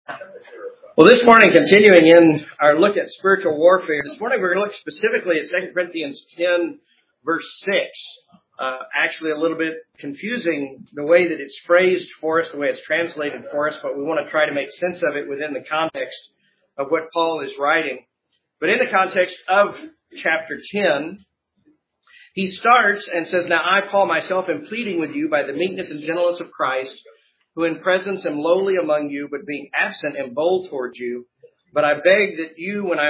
Well, this morning, continuing in our look at spiritual warfare, this morning we're going to look specifically at 2 Corinthians 10, verse 6. Actually, a little bit confusing the way that it's phrased for us, the way it's translated for us, but we want to try to make sense of it within the context of what Paul is writing. But in the context of chapter 10, he starts and says, "Now I, Paul, myself, am pleading with you by the meekness and gentleness of Christ, who in presence am lowly among you, but being absent am bold towards you. But I beg that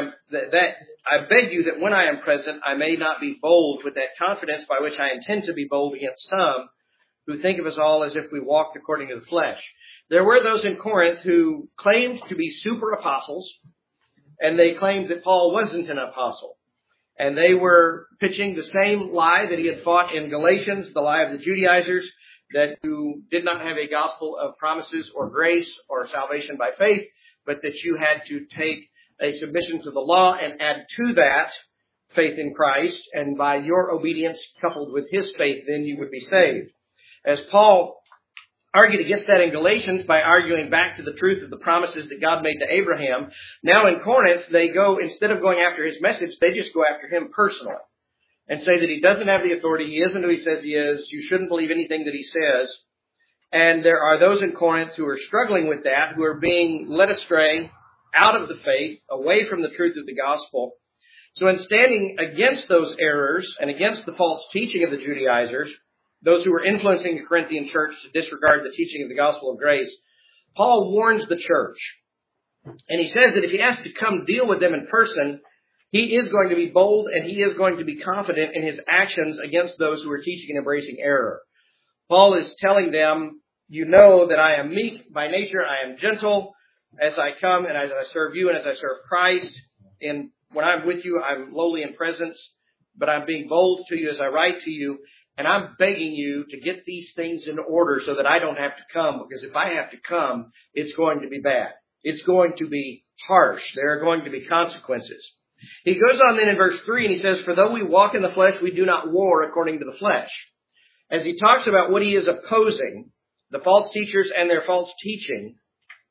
when I am present, I may not be bold with that confidence by which I intend to be bold against some who think of us all as if we walked according to the flesh." There were those in Corinth who claimed to be super apostles, and they claimed that Paul wasn't an apostle. And they were pitching the same lie that he had fought in Galatians, the lie of the Judaizers, that you did not have a gospel of promises or grace or salvation by faith, but that you had to take a submission to the law and add to that faith in Christ, and by your obedience coupled with his faith, then you would be saved. As Paul argued against that in Galatians by arguing back to the truth of the promises that God made to Abraham, now in Corinth, they go, instead of going after his message, they just go after him personally and say that he doesn't have the authority, he isn't who he says he is, you shouldn't believe anything that he says. And there are those in Corinth who are struggling with that, who are being led astray out of the faith, away from the truth of the gospel. So in standing against those errors and against the false teaching of the Judaizers, those who were influencing the Corinthian church to disregard the teaching of the gospel of grace, Paul warns the church. And he says that if he has to come deal with them in person, he is going to be bold and he is going to be confident in his actions against those who are teaching and embracing error. Paul is telling them, you know that I am meek by nature, I am gentle as I come and as I serve you and as I serve Christ. And when I'm with you, I'm lowly in presence, but I'm being bold to you as I write to you. And I'm begging you to get these things in order so that I don't have to come, because if I have to come, it's going to be bad. It's going to be harsh. There are going to be consequences. He goes on then in verse 3 and he says, "For though we walk in the flesh, we do not war according to the flesh." As he talks about what he is opposing, the false teachers and their false teaching,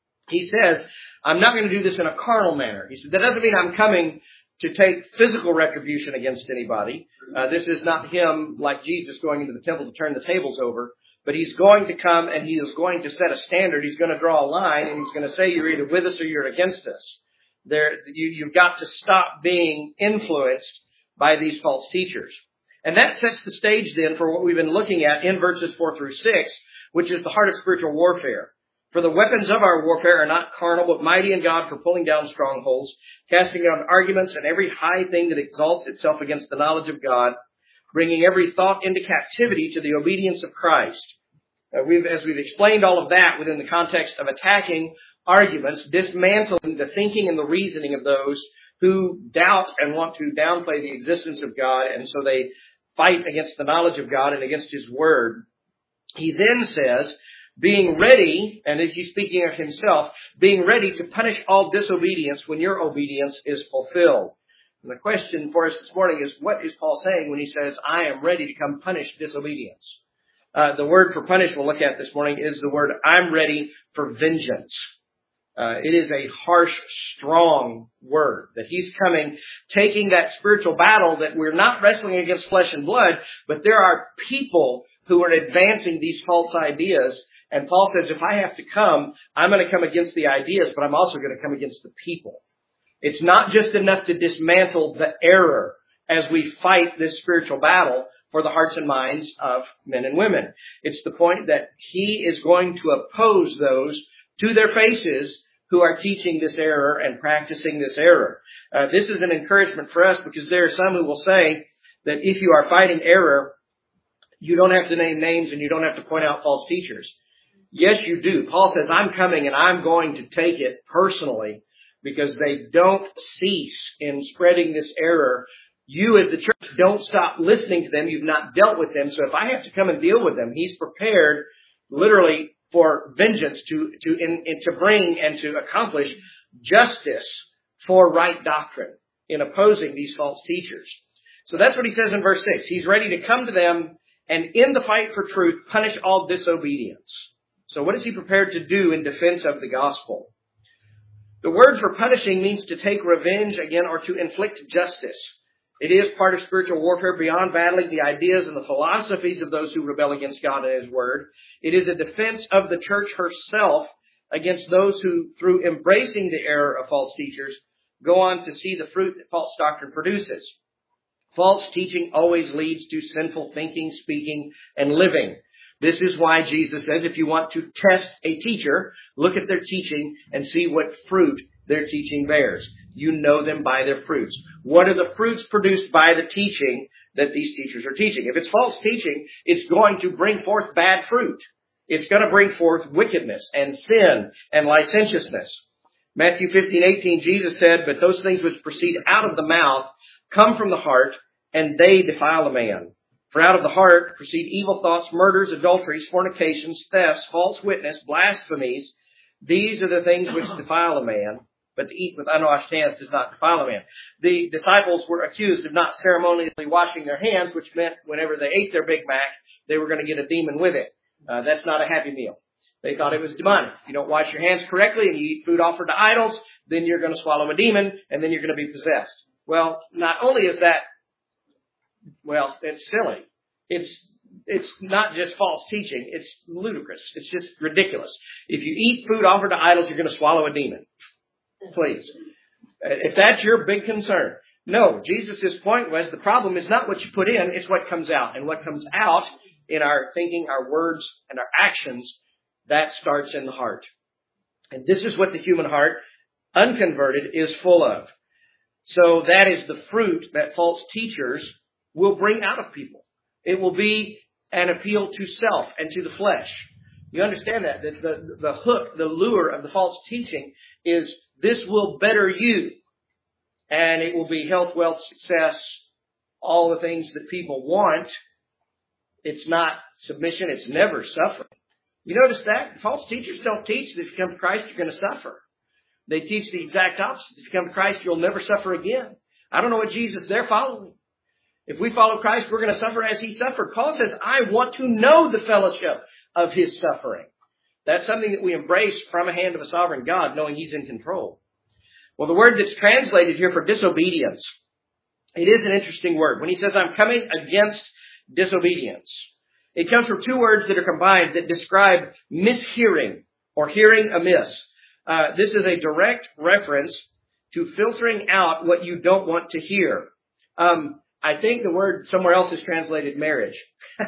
he says, I'm not going to do this in a carnal manner. He said, that doesn't mean I'm coming to take physical retribution against anybody. This is not him like Jesus going into the temple to turn the tables over. But he's going to come and he is going to set a standard. He's going to draw a line and he's going to say you're either with us or you're against us. You've got to stop being influenced by these false teachers. And that sets the stage then for what we've been looking at in verses 4 through 6, which is the heart of spiritual warfare. "For the weapons of our warfare are not carnal, but mighty in God for pulling down strongholds, casting down arguments and every high thing that exalts itself against the knowledge of God, bringing every thought into captivity to the obedience of Christ." As we've explained all of that within the context of attacking arguments, dismantling the thinking and the reasoning of those who doubt and want to downplay the existence of God, and so they fight against the knowledge of God and against His Word. He then says, being ready, and as he's speaking of himself, being ready to punish all disobedience when your obedience is fulfilled. And the question for us this morning is, what is Paul saying when he says, I am ready to come punish disobedience? The word for punish we'll look at this morning is the word, I'm ready for vengeance. It is a harsh, strong word that he's coming, taking that spiritual battle that we're not wrestling against flesh and blood, but there are people who are advancing these false ideas. And Paul says, if I have to come, I'm going to come against the ideas, but I'm also going to come against the people. It's not just enough to dismantle the error as we fight this spiritual battle for the hearts and minds of men and women. It's the point that he is going to oppose those to their faces who are teaching this error and practicing this error. This is an encouragement for us because there are some who will say that if you are fighting error, you don't have to name names and you don't have to point out false teachers. Yes, you do. Paul says, I'm coming and I'm going to take it personally because they don't cease in spreading this error. You as the church don't stop listening to them. You've not dealt with them. So if I have to come and deal with them, he's prepared literally for vengeance to bring and to accomplish justice for right doctrine in opposing these false teachers. So that's what he says in verse 6. He's ready to come to them and in the fight for truth, punish all disobedience. So what is he prepared to do in defense of the gospel? The word for punishing means to take revenge again or to inflict justice. It is part of spiritual warfare beyond battling the ideas and the philosophies of those who rebel against God and His Word. It is a defense of the church herself against those who, through embracing the error of false teachers, go on to see the fruit that false doctrine produces. False teaching always leads to sinful thinking, speaking, and living. This is why Jesus says if you want to test a teacher, look at their teaching and see what fruit their teaching bears. You know them by their fruits. What are the fruits produced by the teaching that these teachers are teaching? If it's false teaching, it's going to bring forth bad fruit. It's going to bring forth wickedness and sin and licentiousness. Matthew 15:18, Jesus said, but those things which proceed out of the mouth come from the heart, and they defile a man. For out of the heart proceed evil thoughts, murders, adulteries, fornications, thefts, false witness, blasphemies. These are the things which defile a man, but to eat with unwashed hands does not defile a man. The disciples were accused of not ceremonially washing their hands, which meant whenever they ate their Big Mac, they were going to get a demon with it. That's not a happy meal. They thought it was demonic. If you don't wash your hands correctly and you eat food offered to idols, then you're going to swallow a demon and then you're going to be possessed. Well, not only is that, it's silly. It's not just false teaching. It's ludicrous. It's just ridiculous. If you eat food offered to idols, you're going to swallow a demon. Please. If that's your big concern. No, Jesus' point was the problem is not what you put in, it's what comes out. And what comes out in our thinking, our words, and our actions, that starts in the heart. And this is what the human heart, unconverted, is full of. So that is the fruit that false teachers will bring out of people. It will be an appeal to self and to the flesh. You understand that? The hook, the lure of the false teaching is this will better you. And it will be health, wealth, success, all the things that people want. It's not submission. It's never suffering. You notice that? False teachers don't teach that if you come to Christ, you're going to suffer. They teach the exact opposite. If you come to Christ, you'll never suffer again. I don't know what Jesus they're following. If we follow Christ, we're going to suffer as He suffered. Paul says, I want to know the fellowship of His suffering. That's something that we embrace from a hand of a sovereign God, knowing He's in control. Well, the word that's translated here for disobedience, it is an interesting word. When he says, I'm coming against disobedience, it comes from two words that are combined that describe mishearing or hearing amiss. This is a direct reference to filtering out what you don't want to hear. I think the word somewhere else is translated marriage.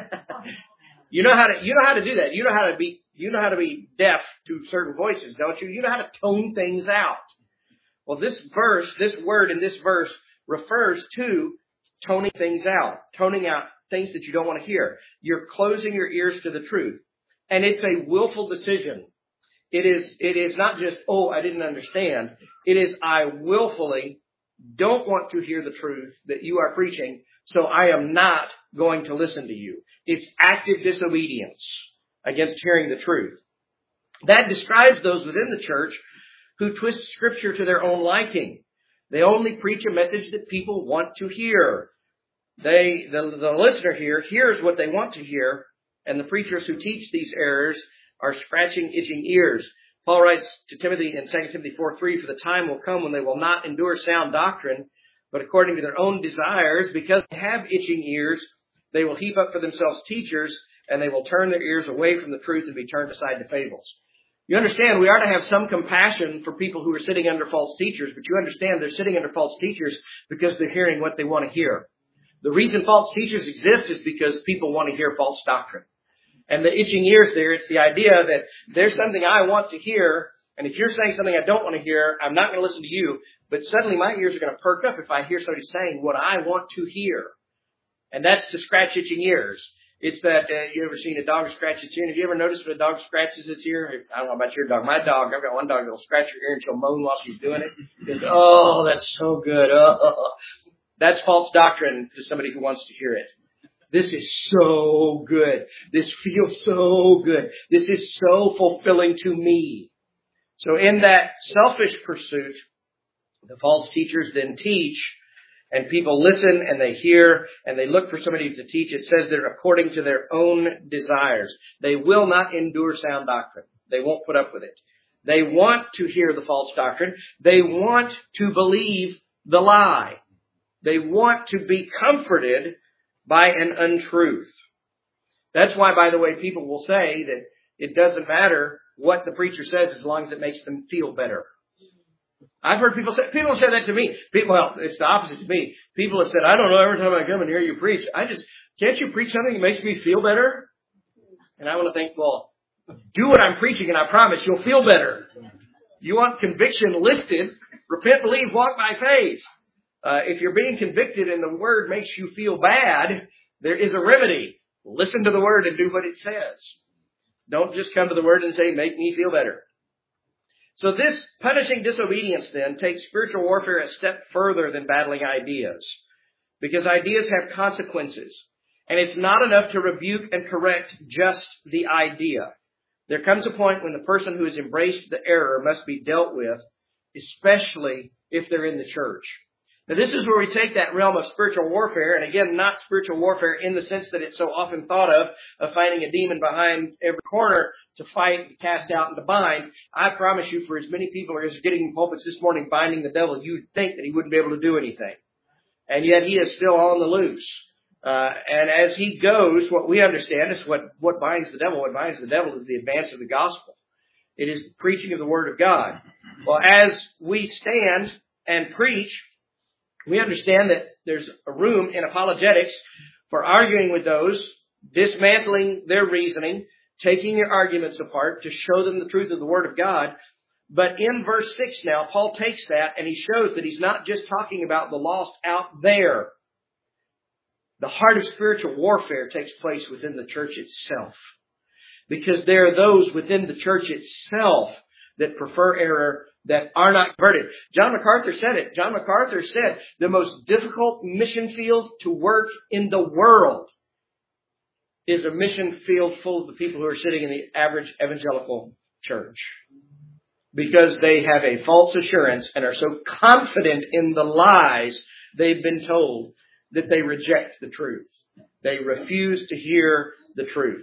You know how to do that. You know how to be deaf to certain voices, don't you? You know how to tone things out. Well, this word in this verse refers to toning things out, toning out things that you don't want to hear. You're closing your ears to the truth. And it's a willful decision. It is not just, I didn't understand. It is, I willfully don't want to hear the truth that you are preaching, so I am not going to listen to you. It's active disobedience against hearing the truth. That describes those within the church who twist Scripture to their own liking. They only preach a message that people want to hear. The listener here hears what they want to hear, and the preachers who teach these errors are scratching itching ears. Paul writes to Timothy in 2 Timothy 4:3, for the time will come when they will not endure sound doctrine, but according to their own desires, because they have itching ears, they will heap up for themselves teachers, and they will turn their ears away from the truth and be turned aside to fables. You understand, we are to have some compassion for people who are sitting under false teachers, but you understand they're sitting under false teachers because they're hearing what they want to hear. The reason false teachers exist is because people want to hear false doctrine. And the itching ears there, it's the idea that there's something I want to hear, and if you're saying something I don't want to hear, I'm not going to listen to you, but suddenly my ears are going to perk up if I hear somebody saying what I want to hear. And that's to scratch itching ears. It's that, you ever seen a dog scratch its ear? Have you ever noticed when a dog scratches its ear? I don't know about your dog. My dog, I've got one dog that'll scratch her ear and she'll moan while she's doing it. Because, that's so good. That's false doctrine to somebody who wants to hear it. This is so good. This feels so good. This is so fulfilling to me. So in that selfish pursuit, the false teachers then teach, and people listen and they hear and they look for somebody to teach. It says they're according to their own desires. They will not endure sound doctrine. They won't put up with it. They want to hear the false doctrine. They want to believe the lie. They want to be comforted by an untruth. That's why, by the way, people will say that it doesn't matter what the preacher says as long as it makes them feel better. I've heard people say that to me. Well, it's the opposite to me. People have said, I don't know, every time I come and hear you preach, can't you preach something that makes me feel better? And I want to think, well, do what I'm preaching and I promise you'll feel better. You want conviction lifted, repent, believe, walk by faith. If you're being convicted and the word makes you feel bad, there is a remedy. Listen to the word and do what it says. Don't just come to the word and say, make me feel better. So this punishing disobedience then takes spiritual warfare a step further than battling ideas. Because ideas have consequences. And it's not enough to rebuke and correct just the idea. There comes a point when the person who has embraced the error must be dealt with, especially if they're in the church. Now this is where we take that realm of spiritual warfare, and again, not spiritual warfare in the sense that it's so often thought of finding a demon behind every corner to fight, cast out, and to bind. I promise you, for as many people as are getting in pulpits this morning binding the devil, you'd think that he wouldn't be able to do anything. And yet he is still on the loose. And as he goes, what we understand is what binds the devil. What binds the devil is the advance of the gospel. It is the preaching of the word of God. Well, as we stand and preach, we understand that there's a room in apologetics for arguing with those, dismantling their reasoning, taking their arguments apart to show them the truth of the Word of God. But in verse 6 now, Paul takes that and he shows that he's not just talking about the lost out there. The heart of spiritual warfare takes place within the church itself. Because there are those within the church itself that prefer error, that are not converted. John MacArthur said it. John MacArthur said the most difficult mission field to work in the world is a mission field full of the people who are sitting in the average evangelical church. Because they have a false assurance and are so confident in the lies they've been told that they reject the truth. They refuse to hear the truth.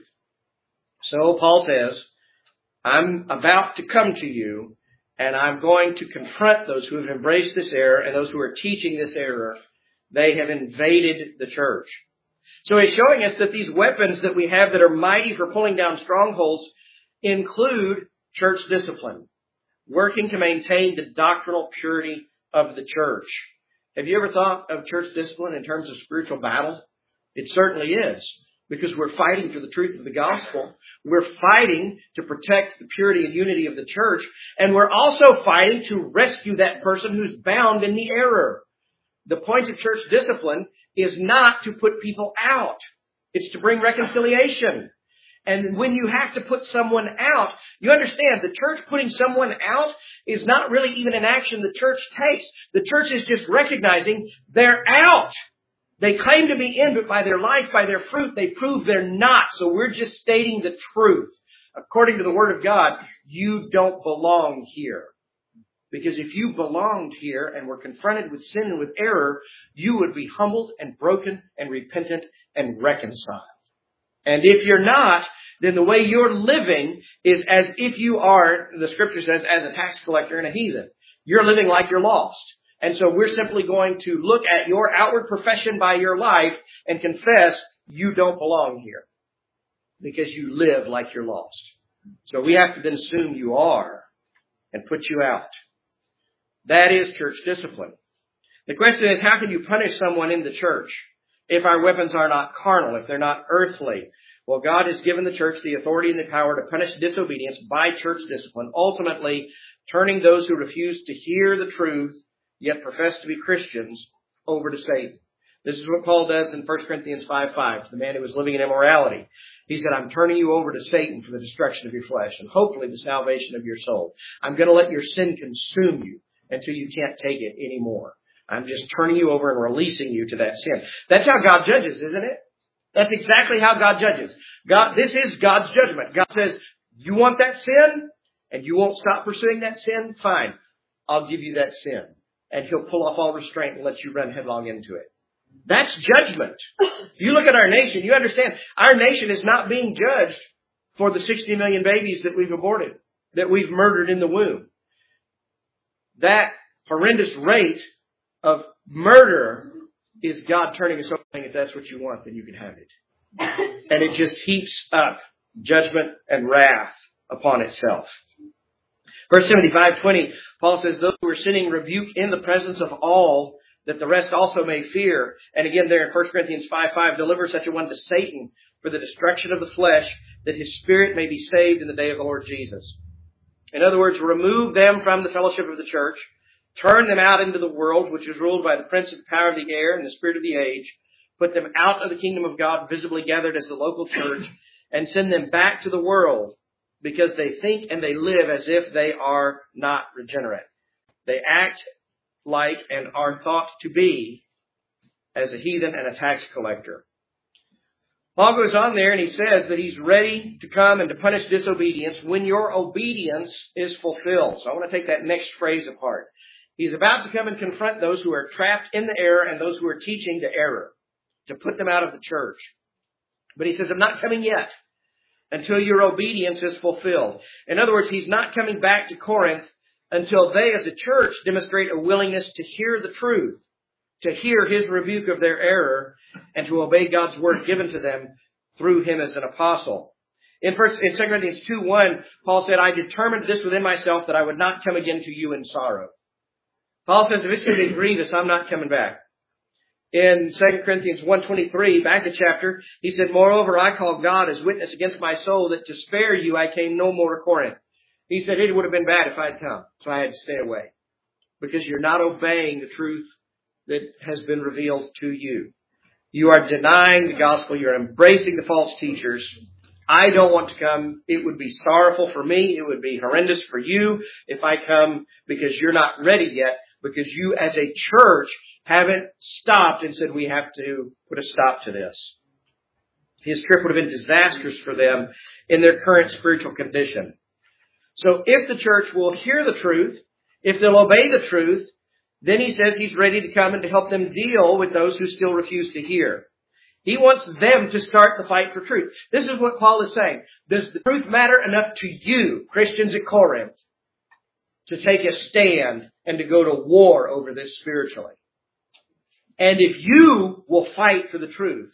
So Paul says, I'm about to come to you, and I'm going to confront those who have embraced this error and those who are teaching this error. They have invaded the church. So he's showing us that these weapons that we have that are mighty for pulling down strongholds include church discipline, working to maintain the doctrinal purity of the church. Have you ever thought of church discipline in terms of spiritual battle? It certainly is. Because we're fighting for the truth of the gospel. We're fighting to protect the purity and unity of the church. And we're also fighting to rescue that person who's bound in the error. The point of church discipline is not to put people out. It's to bring reconciliation. And when you have to put someone out, you understand the church putting someone out is not really even an action the church takes. The church is just recognizing they're out. They claim to be in, but by their life, by their fruit, they prove they're not. So we're just stating the truth. According to the Word of God, you don't belong here. Because if you belonged here and were confronted with sin and with error, you would be humbled and broken and repentant and reconciled. And if you're not, then the way you're living is as if you are, the Scripture says, as a tax collector and a heathen. You're living like you're lost. And so we're simply going to look at your outward profession by your life and confess you don't belong here because you live like you're lost. So we have to then assume you are and put you out. That is church discipline. The question is, how can you punish someone in the church if our weapons are not carnal, if they're not earthly? Well, God has given the church the authority and the power to punish disobedience by church discipline, ultimately turning those who refuse to hear the truth yet profess to be Christians over to Satan. This is what Paul does in 1 Corinthians 5:5, the man who was living in immorality. He said, I'm turning you over to Satan for the destruction of your flesh and hopefully the salvation of your soul. I'm going to let your sin consume you until you can't take it anymore. I'm just turning you over and releasing you to that sin. That's how God judges, isn't it? That's exactly how God judges. This is God's judgment. God says, you want that sin and you won't stop pursuing that sin? Fine. I'll give you that sin. And He'll pull off all restraint and let you run headlong into it. That's judgment. You look at our nation, you understand our nation is not being judged for the 60 million babies that we've aborted. that we've murdered in the womb. That horrendous rate of murder is God turning us over, saying, if that's what you want, then you can have it. And it just heaps up judgment and wrath upon itself. 1 Timothy 5:20, Paul says, those who are sinning rebuke in the presence of all, that the rest also may fear. And again there in 1 Corinthians 5:5, deliver such a one to Satan for the destruction of the flesh, that his spirit may be saved in the day of the Lord Jesus. In other words, remove them from the fellowship of the church, turn them out into the world, which is ruled by the prince of the power of the air and the spirit of the age, put them out of the kingdom of God, visibly gathered as the local church, and send them back to the world, because they think and they live as if they are not regenerate. They act like and are thought to be as a heathen and a tax collector. Paul goes on there and he says that he's ready to come and to punish disobedience when your obedience is fulfilled. So I want to take that next phrase apart. He's about to come and confront those who are trapped in the error and those who are teaching the error, to put them out of the church. But he says, I'm not coming yet until your obedience is fulfilled. In other words, he's not coming back to Corinth until they as a church demonstrate a willingness to hear the truth, to hear his rebuke of their error, and to obey God's word given to them through him as an apostle. In 2 Corinthians 2:1, Paul said, I determined this within myself, that I would not come again to you in sorrow. Paul says, if it's going to be grievous, I'm not coming back. In 2 Corinthians 1:23, back a chapter, he said, moreover, I call God as witness against my soul that to spare you I came no more to Corinth. He said it would have been bad if I'd come, so I had to stay away. Because you're not obeying the truth that has been revealed to you. You are denying the gospel. You're embracing the false teachers. I don't want to come. It would be sorrowful for me. It would be horrendous for you if I come, because you're not ready yet, because you as a church haven't stopped and said we have to put a stop to this. His trip would have been disastrous for them in their current spiritual condition. So if the church will hear the truth, if they'll obey the truth, then he says he's ready to come and to help them deal with those who still refuse to hear. He wants them to start the fight for truth. This is what Paul is saying. Does the truth matter enough to you, Christians at Corinth, to take a stand and to go to war over this spiritually? And if you will fight for the truth,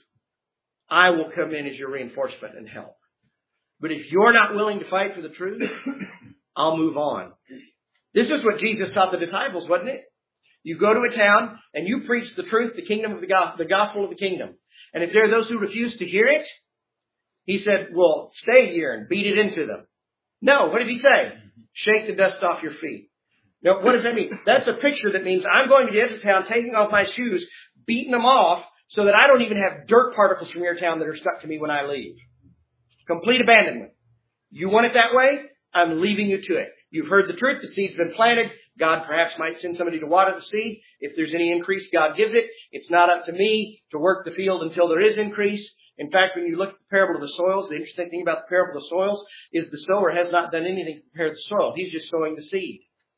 I will come in as your reinforcement and help. But if you're not willing to fight for the truth, I'll move on. This is what Jesus taught the disciples, wasn't it? You go to a town and you preach the truth, the kingdom of the gospel of the kingdom. And if there are those who refuse to hear it, he said, well, stay here and beat it into them. No, what did he say? Shake the dust off your feet. Now, what does that mean? That's a picture that means I'm going to the edge of town, taking off my shoes, beating them off so that I don't even have dirt particles from your town that are stuck to me when I leave. Complete abandonment. You want it that way? I'm leaving you to it. You've heard the truth. The seed's been planted. God perhaps might send somebody to water the seed. If there's any increase, God gives it. It's not up to me to work the field until there is increase. In fact, when you look at the parable of the soils, the interesting thing about the parable of the soils is the sower has not done anything to prepare the soil. He's just sowing the seed.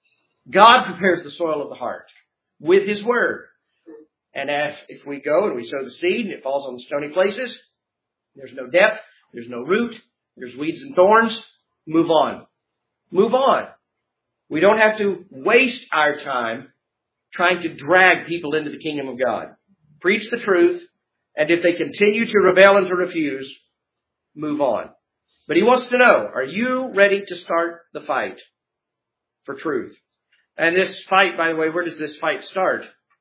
God prepares the soil of the heart with his word. And if we go and we sow the seed and it falls on stony places, there's no depth, there's no root, there's weeds and thorns, move on. Move on. We don't have to waste our time trying to drag people into the kingdom of God. Preach the truth, and if they continue to rebel and to refuse, move on. But he wants to know, are you ready to start the fight for truth? And this fight, by the way, where does this fight start?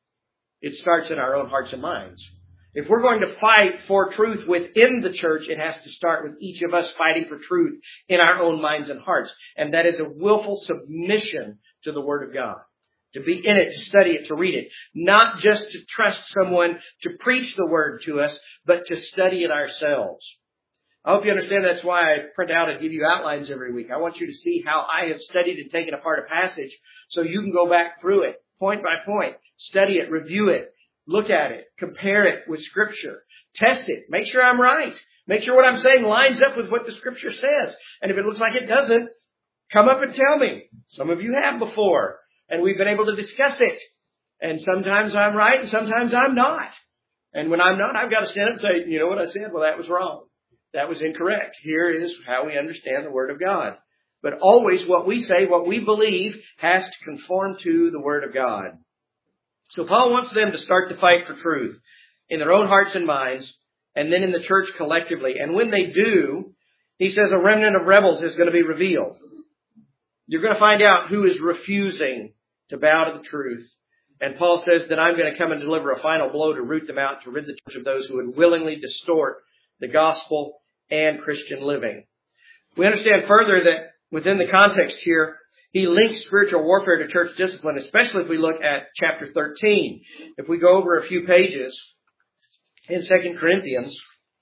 It starts in our own hearts and minds. If we're going to fight for truth within the church, it has to start with each of us fighting for truth in our own minds and hearts. And that is a willful submission to the Word of God. To be in it, to study it, to read it. Not just to trust someone to preach the Word to us, but to study it ourselves. I hope you understand that's why I print out and give you outlines every week. I want you to see how I have studied and taken apart a passage so you can go back through it, point by point, study it, review it. Look at it. Compare it with Scripture. Test it. Make sure I'm right. Make sure what I'm saying lines up with what the Scripture says. And if it looks like it doesn't, come up and tell me. Some of you have before. And we've been able to discuss it. And sometimes I'm right and sometimes I'm not. And when I'm not, I've got to stand up and say, you know what I said? Well, that was wrong. That was incorrect. Here is how we understand the Word of God. But always what we say, what we believe, has to conform to the Word of God. So Paul wants them to start the fight for truth in their own hearts and minds, and then in the church collectively. And when they do, he says a remnant of rebels is going to be revealed. You're going to find out who is refusing to bow to the truth. And Paul says that I'm going to come and deliver a final blow to root them out, to rid the church of those who would willingly distort the gospel and Christian living. We understand further that within the context here, he links spiritual warfare to church discipline, especially if we look at chapter 13. If we go over a few pages in 2 Corinthians,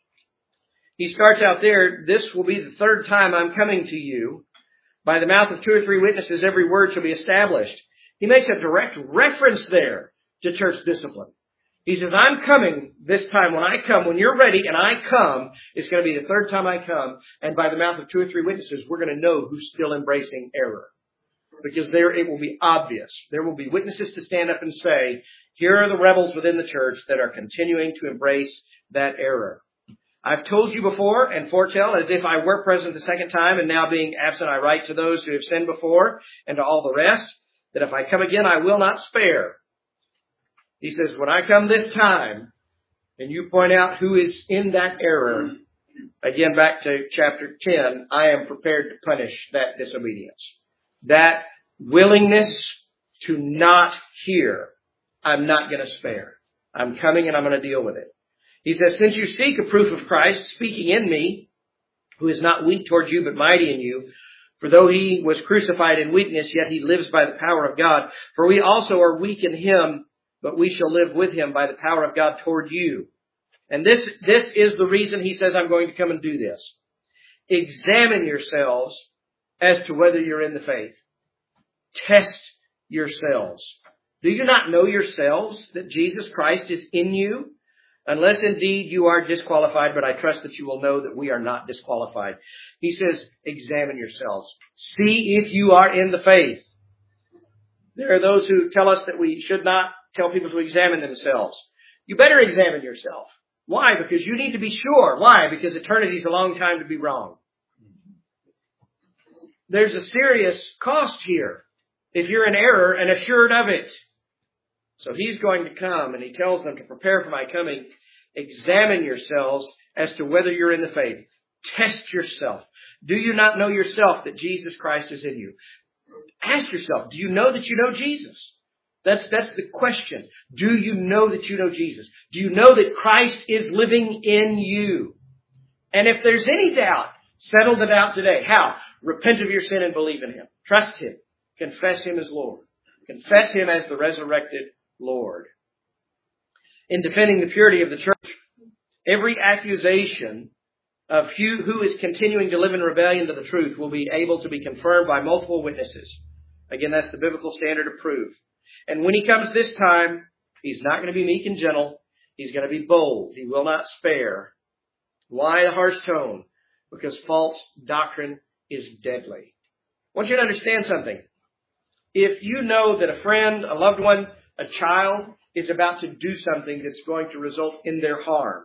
he starts out there, this will be the third time I'm coming to you. By the mouth of 2 or 3 witnesses, every word shall be established. He makes a direct reference there to church discipline. He says, I'm coming this time. When I come, when you're ready and I come, it's going to be the third time I come. And by the mouth of 2 or 3 witnesses, we're going to know who's still embracing error. Because there it will be obvious. There will be witnesses to stand up and say, here are the rebels within the church that are continuing to embrace that error. I've told you before and foretell as if I were present the second time, and now being absent I write to those who have sinned before and to all the rest, that if I come again I will not spare. He says, when I come this time, and you point out who is in that error, again back to chapter 10, I am prepared to punish that disobedience. That willingness to not hear, I'm not going to spare. I'm coming and I'm going to deal with it. He says, since you seek a proof of Christ speaking in me, who is not weak toward you but mighty in you, for though he was crucified in weakness, yet he lives by the power of God. For we also are weak in him, but we shall live with him by the power of God toward you. And this is the reason he says, I'm going to come and do this. Examine yourselves as to whether you're in the faith. Test yourselves. Do you not know yourselves that Jesus Christ is in you? Unless indeed you are disqualified, but I trust that you will know that we are not disqualified. He says, examine yourselves. See if you are in the faith. There are those who tell us that we should not tell people to examine themselves. You better examine yourself. Why? Because you need to be sure. Why? Because eternity is a long time to be wrong. There's a serious cost here if you're in error and assured of it. So he's going to come and he tells them to prepare for my coming. Examine yourselves as to whether you're in the faith. Test yourself. Do you not know yourself that Jesus Christ is in you? Ask yourself, do you know that you know Jesus? That's the question. Do you know that you know Jesus? Do you know that Christ is living in you? And if there's any doubt, settle the doubt today. How? Repent of your sin and believe in him. Trust him. Confess him as Lord. Confess him as the resurrected Lord. In defending the purity of the church, every accusation of who is continuing to live in rebellion to the truth will be able to be confirmed by multiple witnesses. Again, that's the biblical standard of proof. And when he comes this time, he's not going to be meek and gentle. He's going to be bold. He will not spare. Why the harsh tone? Because false doctrine is deadly. I want you to understand something. If you know that a friend, a loved one, a child is about to do something that's going to result in their harm,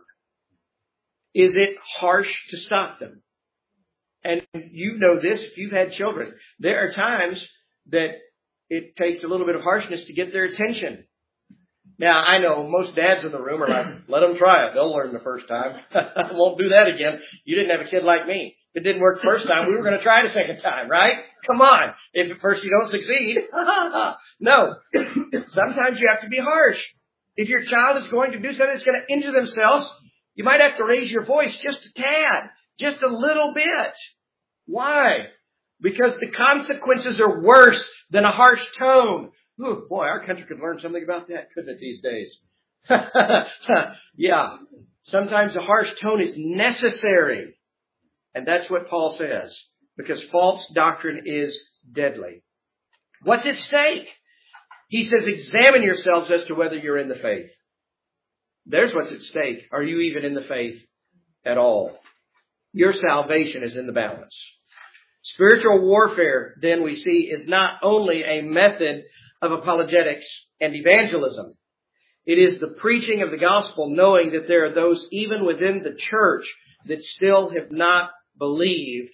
is it harsh to stop them? And you know this if you've had children. There are times that it takes a little bit of harshness to get their attention. Now, I know most dads in the room are like, let them try it. They'll learn the first time. I won't do that again. You didn't have a kid like me. If it didn't work the first time, we were going to try it a second time, right? Come on. If at first you don't succeed. No. Sometimes you have to be harsh. If your child is going to do something that's going to injure themselves, you might have to raise your voice just a tad, just a little bit. Why? Because the consequences are worse than a harsh tone. Ooh, boy, our country could learn something about that, couldn't it, these days? Yeah. Sometimes a harsh tone is necessary. And that's what Paul says. Because false doctrine is deadly. What's at stake? He says, examine yourselves as to whether you're in the faith. There's what's at stake. Are you even in the faith at all? Your salvation is in the balance. Spiritual warfare, then we see, is not only a method of apologetics and evangelism. It is the preaching of the gospel, knowing that there are those even within the church that still have not believed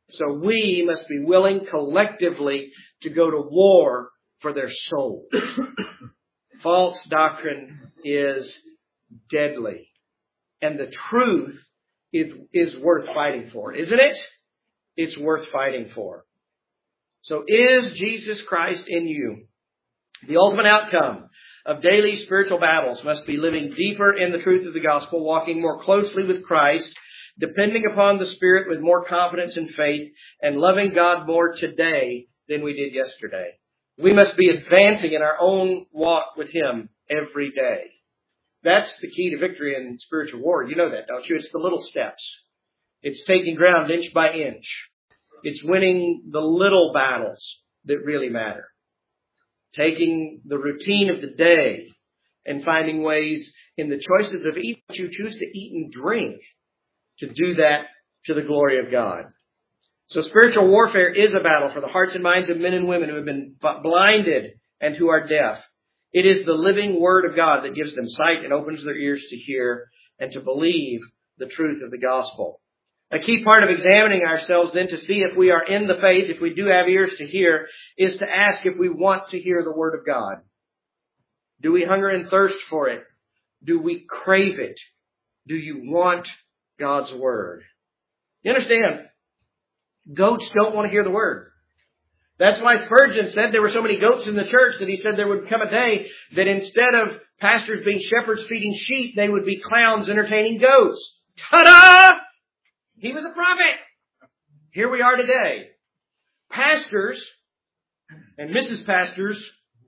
So we must be willing collectively to go to war for their souls. False doctrine is deadly. And the truth is worth fighting for, isn't it? It's worth fighting for. So is Jesus Christ in you? The ultimate outcome of daily spiritual battles must be living deeper in the truth of the gospel, walking more closely with Christ, depending upon the Spirit with more confidence and faith, and loving God more today than we did yesterday. We must be advancing in our own walk with Him every day. That's the key to victory in spiritual war. You know that, don't you? It's the little steps. It's taking ground inch by inch. It's winning the little battles that really matter. Taking the routine of the day and finding ways in the choices of eat what you choose to eat and drink to do that to the glory of God. So spiritual warfare is a battle for the hearts and minds of men and women who have been blinded and who are deaf. It is the living Word of God that gives them sight and opens their ears to hear and to believe the truth of the gospel. A key part of examining ourselves then to see if we are in the faith, if we do have ears to hear, is to ask if we want to hear the Word of God. Do we hunger and thirst for it? Do we crave it? Do you want God's Word? You understand? Goats don't want to hear the Word. That's why Spurgeon said there were so many goats in the church that he said there would come a day that instead of pastors being shepherds feeding sheep, they would be clowns entertaining goats. Ta-da! He was a prophet. Here we are today. Pastors and Mrs. Pastors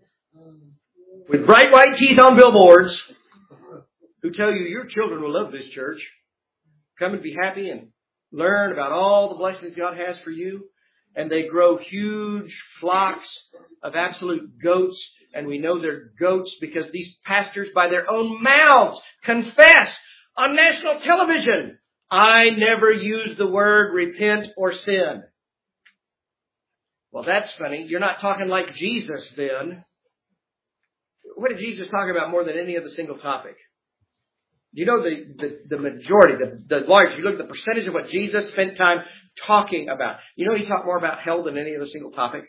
with bright white teeth on billboards who tell you your children will love this church. Come and be happy and learn about all the blessings God has for you. And they grow huge flocks of absolute goats. And we know they're goats because these pastors by their own mouths confess on national television, I never use the word repent or sin. Well, that's funny. You're not talking like Jesus then. What did Jesus talk about more than any other single topic? You know the majority, the large, you look at the percentage of what Jesus spent time talking about. You know he talked more about hell than any other single topic.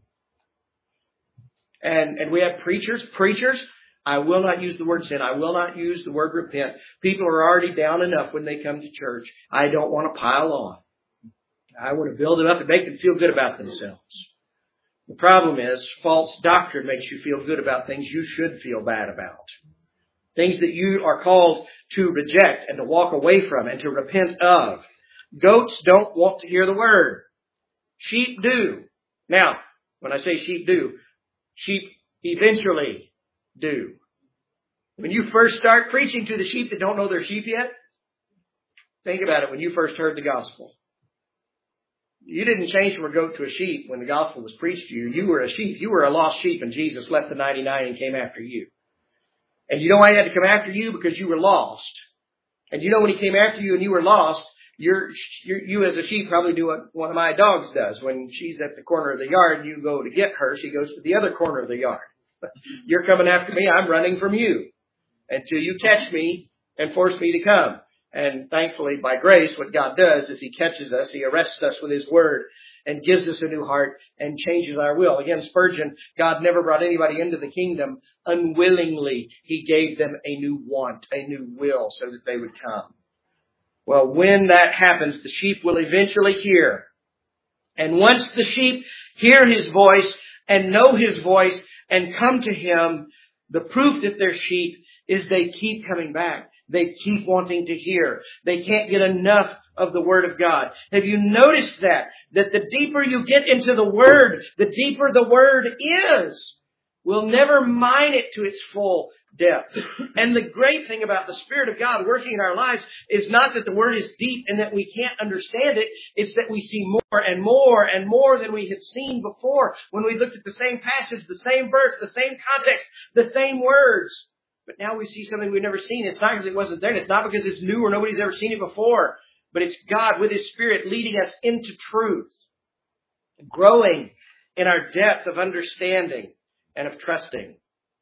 And we have preachers, I will not use the word sin. I will not use the word repent. People are already down enough when they come to church. I don't want to pile on. I want to build them up and make them feel good about themselves. The problem is false doctrine makes you feel good about things you should feel bad about. Things that you are called to reject and to walk away from and to repent of. Goats don't want to hear the word. Sheep do. Now, when I say sheep do, sheep eventually do. When you first start preaching to the sheep that don't know they're sheep yet, think about it when you first heard the gospel. You didn't change from a goat to a sheep when the gospel was preached to you. You were a sheep. You were a lost sheep and Jesus left the 99 and came after you. And you know why he had to come after you? Because you were lost. And you know when he came after you and you were lost, you as a sheep probably do what one of my dogs does. When she's at the corner of the yard and you go to get her, she goes to the other corner of the yard. You're coming after me, I'm running from you until you catch me and force me to come. And thankfully, by grace, what God does is He catches us, He arrests us with His Word and gives us a new heart and changes our will. Again, Spurgeon, God never brought anybody into the kingdom unwillingly. He gave them a new want, a new will so that they would come. Well, when that happens, the sheep will eventually hear. And once the sheep hear His voice and know His voice and come to Him, the proof that they're sheep is they keep coming back. They keep wanting to hear. They can't get enough of the Word of God. Have you noticed that? That the deeper you get into the Word, the deeper the Word is. We'll never mine it to its full depth. And the great thing about the Spirit of God working in our lives is not that the Word is deep and that we can't understand it. It's that we see more and more and more than we had seen before when we looked at the same passage, the same verse, the same context, the same words. But now we see something we've never seen. It's not because it wasn't there. And it's not because it's new or nobody's ever seen it before. But it's God with His Spirit leading us into truth. Growing in our depth of understanding and of trusting.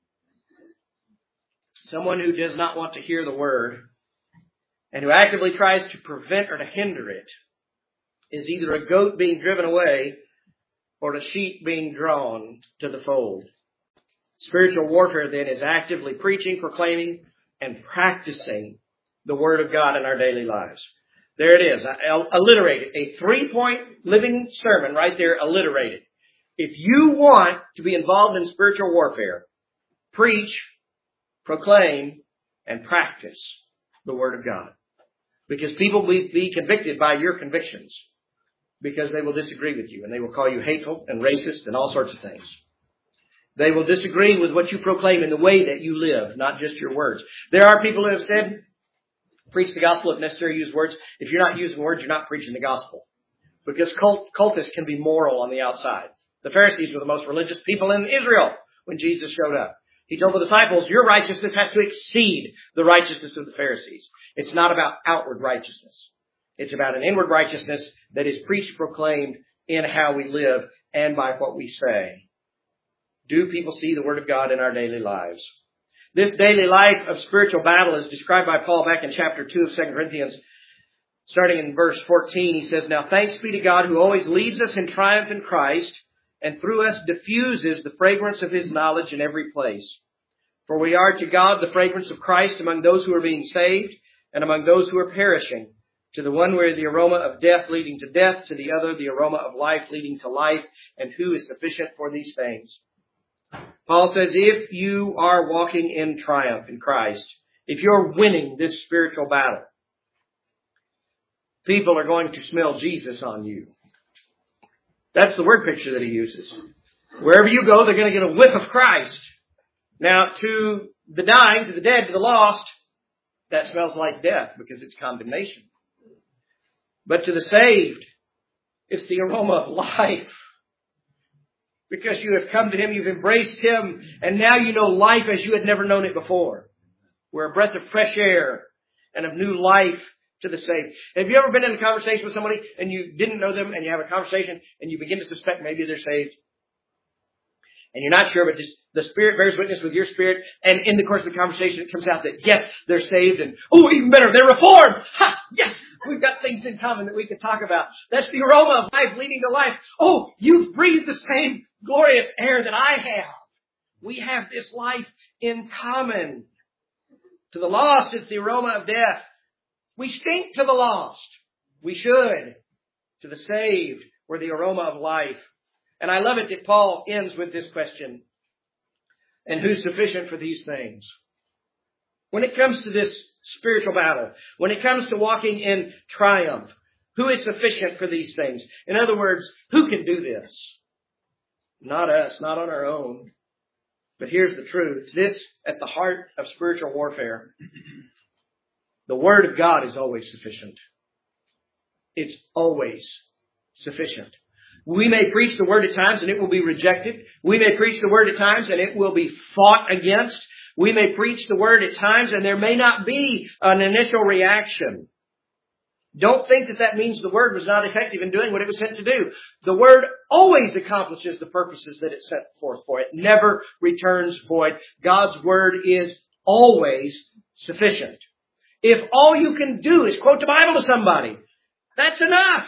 Someone who does not want to hear the Word and who actively tries to prevent or to hinder it is either a goat being driven away or a sheep being drawn to the fold. Spiritual warfare then is actively preaching, proclaiming, and practicing the Word of God in our daily lives. There it is, alliterated. A 3-point living sermon right there, alliterated. If you want to be involved in spiritual warfare, preach, proclaim, and practice the Word of God. Because people will be convicted by your convictions. Because they will disagree with you and they will call you hateful and racist and all sorts of things. They will disagree with what you proclaim in the way that you live, not just your words. There are people who have said, preach the gospel if necessary, use words. If you're not using words, you're not preaching the gospel. Because cultists can be moral on the outside. The Pharisees were the most religious people in Israel when Jesus showed up. He told the disciples, your righteousness has to exceed the righteousness of the Pharisees. It's not about outward righteousness. It's about an inward righteousness that is preached, proclaimed in how we live and by what we say. Do people see the Word of God in our daily lives? This daily life of spiritual battle is described by Paul back in chapter 2 of 2 Corinthians. Starting in verse 14, he says, now thanks be to God who always leads us in triumph in Christ and through us diffuses the fragrance of His knowledge in every place. For we are to God the fragrance of Christ among those who are being saved and among those who are perishing. To the one we are the aroma of death leading to death, to the other the aroma of life leading to life, and who is sufficient for these things? Paul says, if you are walking in triumph in Christ, if you're winning this spiritual battle, people are going to smell Jesus on you. That's the word picture that he uses. Wherever you go, they're going to get a whiff of Christ. Now, to the dying, to the dead, to the lost, that smells like death because it's condemnation. But to the saved, it's the aroma of life. Because you have come to Him, you've embraced Him, and now you know life as you had never known it before. We're a breath of fresh air and of new life to the saved. Have you ever been in a conversation with somebody and you didn't know them and you have a conversation and you begin to suspect maybe they're saved? And you're not sure, but just the Spirit bears witness with your spirit, and in the course of the conversation it comes out that yes, they're saved, and oh, even better, they're reformed! Ha! Yes! We've got things in common that we can talk about. That's the aroma of life leading to life. Oh, you've breathed the same glorious air that I have. We have this life in common. To the lost, it's the aroma of death. We stink to the lost. We should. To the saved, we're the aroma of life. And I love it that Paul ends with this question. And who's sufficient for these things? When it comes to this spiritual battle, when it comes to walking in triumph, who is sufficient for these things? In other words, who can do this? Not us, not on our own. But here's the truth. This, at the heart of spiritual warfare, the Word of God is always sufficient. It's always sufficient. We may preach the Word at times and it will be rejected. We may preach the Word at times and it will be fought against. We may preach the Word at times and there may not be an initial reaction. Don't think that that means the Word was not effective in doing what it was sent to do. The Word always accomplishes the purposes that it's sent forth for. It never returns void. God's Word is always sufficient. If all you can do is quote the Bible to somebody, that's enough.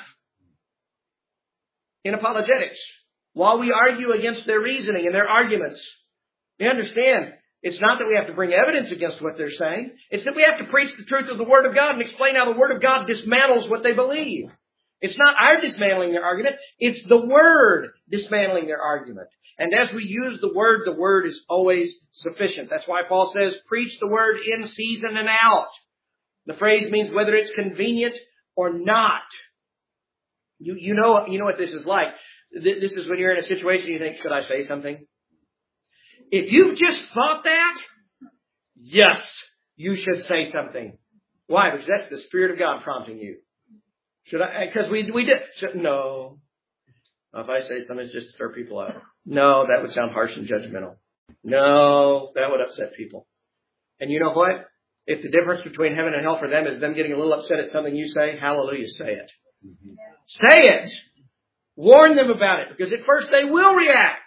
In apologetics, while we argue against their reasoning and their arguments, you understand, it's not that we have to bring evidence against what they're saying. It's that we have to preach the truth of the Word of God and explain how the Word of God dismantles what they believe. It's not our dismantling their argument. It's the Word dismantling their argument. And as we use the Word is always sufficient. That's why Paul says, preach the Word in season and out. The phrase means whether it's convenient or not. You know what this is like. This is when you're in a situation you think, should I say something? If you've just thought that, yes, you should say something. Why? Because that's the Spirit of God prompting you. Should I? Because we did. No. If I say something, it's just to stir people up. No, that would sound harsh and judgmental. No, that would upset people. And you know what? If the difference between heaven and hell for them is them getting a little upset at something you say, hallelujah, say it. Mm-hmm. Say it. Warn them about it, because at first they will react.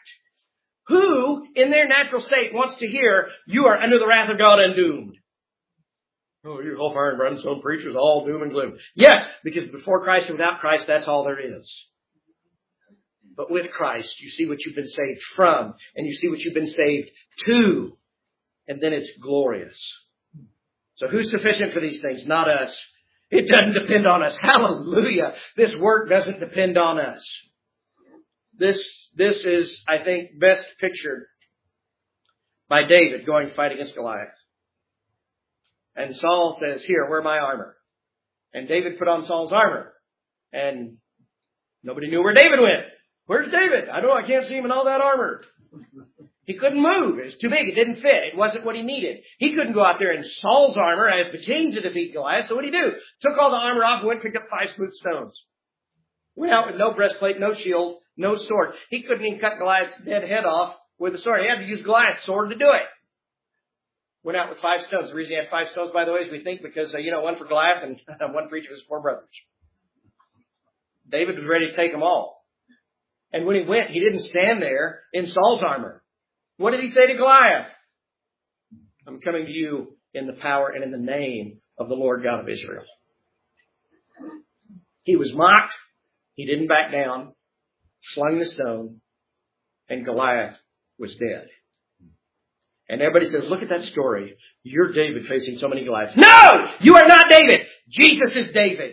Who, in their natural state, wants to hear, you are under the wrath of God and doomed? Oh, you hellfire and brimstone preachers, all doom and gloom. Yes, because before Christ and without Christ, that's all there is. But with Christ, you see what you've been saved from, and you see what you've been saved to, and then it's glorious. So who's sufficient for these things? Not us. It doesn't depend on us. Hallelujah. This work doesn't depend on us. This is, I think, best pictured by David going to fight against Goliath. And Saul says, here, wear my armor. And David put on Saul's armor. And nobody knew where David went. Where's David? I can't see him in all that armor. He couldn't move. It was too big. It didn't fit. It wasn't what he needed. He couldn't go out there in Saul's armor as the king to defeat Goliath. So what did he do? Took all the armor off and went and picked up 5 smooth stones. Went out with no breastplate, no shield, no sword. He couldn't even cut Goliath's dead head off with a sword. He had to use Goliath's sword to do it. Went out with 5 stones. The reason he had 5 stones, by the way, is we think because, one for Goliath and one for each of his 4 brothers. David was ready to take them all. And when he went, he didn't stand there in Saul's armor. What did he say to Goliath? I'm coming to you in the power and in the name of the Lord God of Israel. He was mocked. He didn't back down. Slung the stone. And Goliath was dead. And everybody says, look at that story. You're David facing so many Goliaths. No! You are not David! Jesus is David.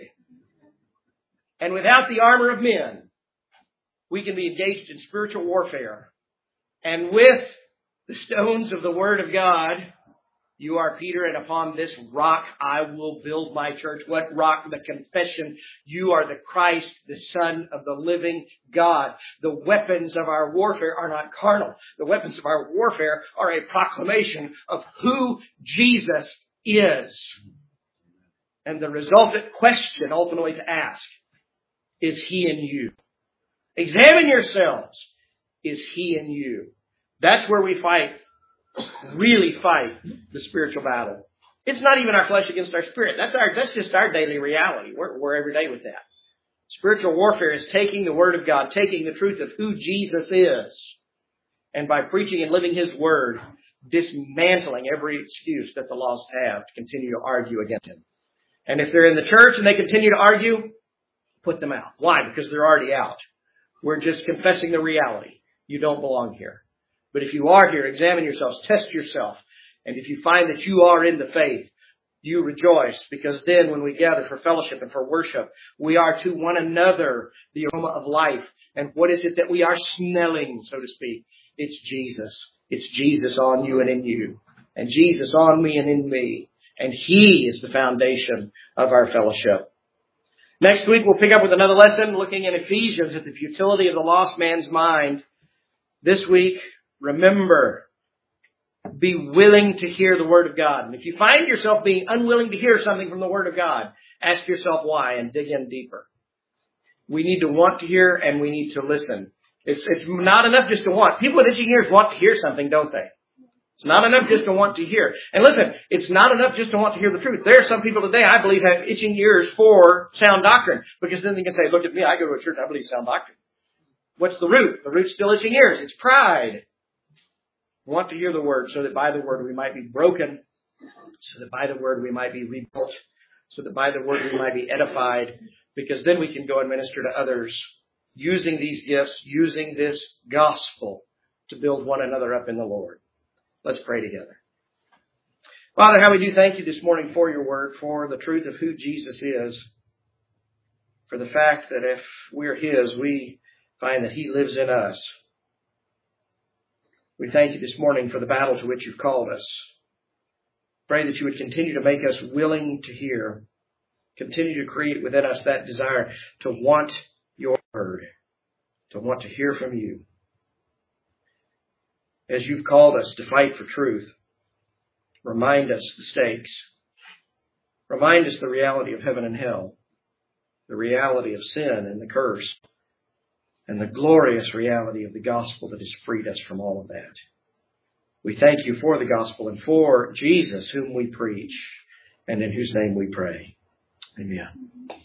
And without the armor of men, we can be engaged in spiritual warfare. And with the stones of the Word of God, you are Peter, and upon this rock I will build my church. What rock? The confession. You are the Christ, the Son of the living God. The weapons of our warfare are not carnal. The weapons of our warfare are a proclamation of who Jesus is. And the resultant question ultimately to ask, is He in you? Examine yourselves. Is He in you? That's where we really fight the spiritual battle. It's not even our flesh against our spirit. That's just our daily reality. We're every day with that. Spiritual warfare is taking the Word of God, taking the truth of who Jesus is, and by preaching and living His Word, dismantling every excuse that the lost have to continue to argue against Him. And if they're in the church and they continue to argue, put them out. Why? Because they're already out. We're just confessing the reality. You don't belong here. But if you are here, examine yourselves, test yourself. And if you find that you are in the faith, you rejoice, because then when we gather for fellowship and for worship, we are to one another the aroma of life. And what is it that we are smelling, so to speak? It's Jesus. It's Jesus on you and in you. And Jesus on me and in me. And He is the foundation of our fellowship. Next week we'll pick up with another lesson looking in Ephesians at the futility of the lost man's mind. This week, remember, be willing to hear the Word of God. And if you find yourself being unwilling to hear something from the Word of God, ask yourself why and dig in deeper. We need to want to hear and we need to listen. It's not enough just to want. People with itching ears want to hear something, don't they? It's not enough just to want to hear. And listen, it's not enough just to want to hear the truth. There are some people today, I believe, have itching ears for sound doctrine. Because then they can say, look at me, I go to a church, I believe sound doctrine. What's the root? The root's still itching ears. It's pride. Want to hear the Word so that by the Word we might be broken. So that by the Word we might be rebuilt. So that by the Word we might be edified. Because then we can go and minister to others using these gifts, using this gospel to build one another up in the Lord. Let's pray together. Father, how we do thank you this morning for your Word, for the truth of who Jesus is, for the fact that if we're His, we find that He lives in us. We thank you this morning for the battle to which you've called us. Pray that you would continue to make us willing to hear, continue to create within us that desire to want your Word, to want to hear from you. As you've called us to fight for truth, remind us the stakes. Remind us the reality of heaven and hell, the reality of sin and the curse, and the glorious reality of the gospel that has freed us from all of that. We thank you for the gospel and for Jesus, whom we preach, and in whose name we pray. Amen.